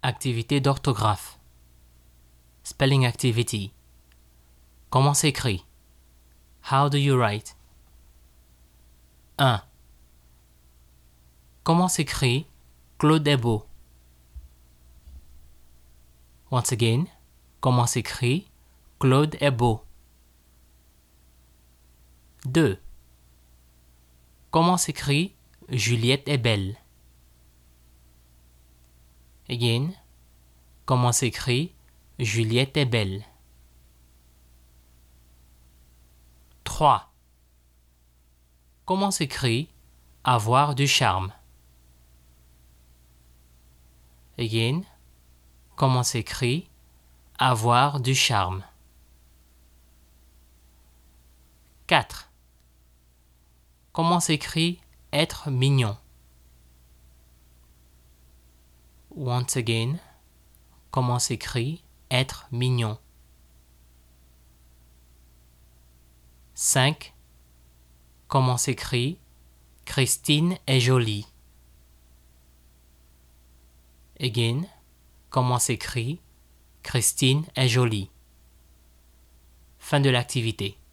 Activité d'orthographe. Spelling activity. Comment s'écrit? How do you write? 1. Comment s'écrit Claude est beau? Once again, comment s'écrit Claude est beau? 2. Comment s'écrit Juliette est belle? Again, comment s'écrit Juliette est belle? 3. Comment s'écrit avoir du charme? Again, comment s'écrit avoir du charme? 4. Comment s'écrit être mignon? Once again, comment s'écrit être mignon? 5. Comment s'écrit Christine est jolie? Again, comment s'écrit Christine est jolie? Fin de l'activité.